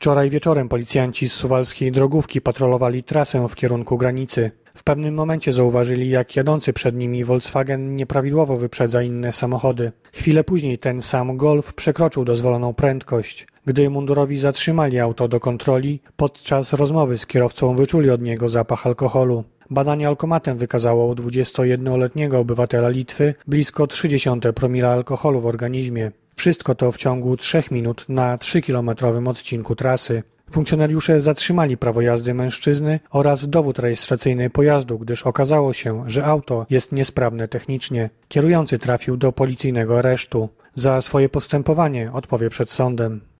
Wczoraj wieczorem policjanci z suwalskiej drogówki patrolowali trasę w kierunku granicy. W pewnym momencie zauważyli, jak jadący przed nimi Volkswagen nieprawidłowo wyprzedza inne samochody. Chwilę później ten sam Golf przekroczył dozwoloną prędkość. Gdy mundurowi zatrzymali auto do kontroli, podczas rozmowy z kierowcą wyczuli od niego zapach alkoholu. Badanie alkomatem wykazało u 21-letniego obywatela Litwy blisko 0,3 promila alkoholu w organizmie. Wszystko to w ciągu 3 minut na 3-kilometrowym odcinku trasy. Funkcjonariusze zatrzymali prawo jazdy mężczyzny oraz dowód rejestracyjny pojazdu, gdyż okazało się, że auto jest niesprawne technicznie. Kierujący trafił do policyjnego aresztu. Za swoje postępowanie odpowie przed sądem.